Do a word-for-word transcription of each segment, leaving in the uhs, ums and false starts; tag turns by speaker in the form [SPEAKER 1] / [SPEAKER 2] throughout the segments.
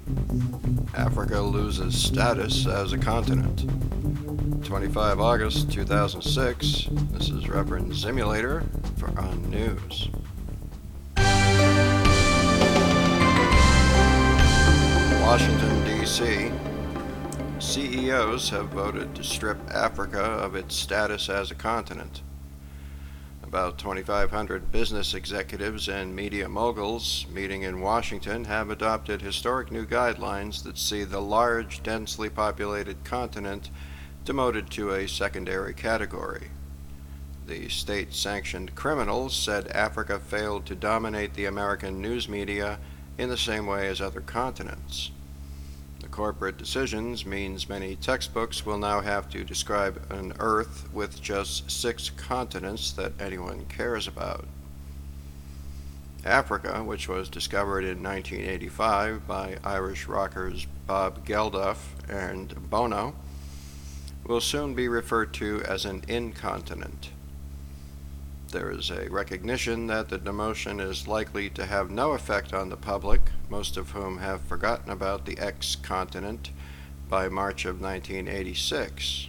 [SPEAKER 1] Africa loses status as a continent. twenty-fifth of August two thousand six. This is Reverend Zimulator for On News. Washington, D C C E Os have voted to strip Africa of its status as a continent. About twenty-five hundred business executives and media moguls meeting in Washington have adopted historic new guidelines that see the large, densely populated continent demoted to a secondary category. The state-sanctioned criminals said Africa failed to dominate the American news media in the same way as other continents. The corporate decisions means many textbooks will now have to describe an Earth with just six continents that anyone cares about. Africa, which was discovered in nineteen eighty-five by Irish rockers Bob Geldof and Bono, will soon be referred to as an incontinent. There is a recognition that the demotion is likely to have no effect on the public, most of whom have forgotten about the ex-continent by March of nineteen eighty-six.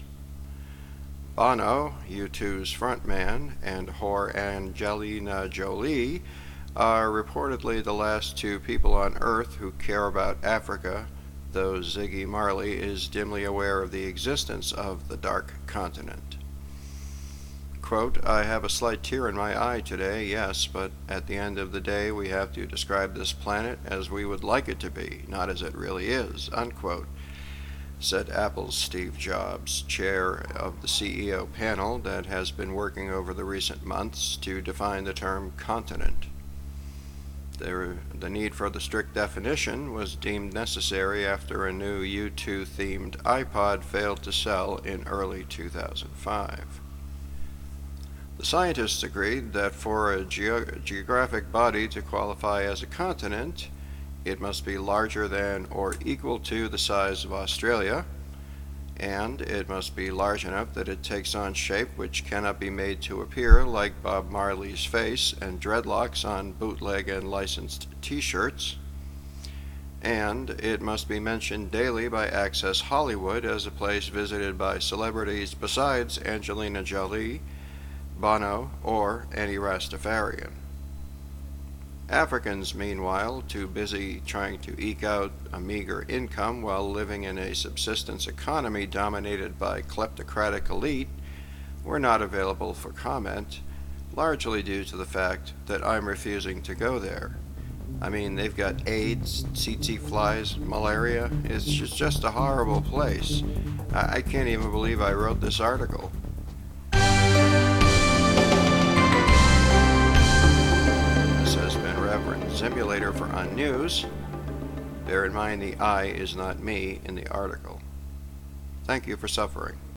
[SPEAKER 1] Bono, U two's frontman, and whore Angelina Jolie are reportedly the last two people on Earth who care about Africa, though Ziggy Marley is dimly aware of the existence of the Dark Continent. Quote, I have a slight tear in my eye today, yes, but at the end of the day we have to describe this planet as we would like it to be, not as it really is, unquote, said Apple's Steve Jobs, chair of the C E O panel that has been working over the recent months to define the term continent. There, the need for the strict definition was deemed necessary after a new U two-themed iPod failed to sell in early two thousand five. The scientists agreed that for a geo- geographic body to qualify as a continent, it must be larger than or equal to the size of Australia, and it must be large enough that it takes on shape which cannot be made to appear like Bob Marley's face and dreadlocks on bootleg and licensed t-shirts, and it must be mentioned daily by Access Hollywood as a place visited by celebrities besides Angelina Jolie, Bono, or any Rastafarian. Africans, meanwhile, too busy trying to eke out a meager income while living in a subsistence economy dominated by kleptocratic elite, were not available for comment, largely due to the fact that I'm refusing to go there. I mean, they've got AIDS, tsetse flies, malaria. It's just, just a horrible place. I, I can't even believe I wrote this article. Reverend Zimulator for On News. Bear in mind the I is not me in the article. Thank you for suffering.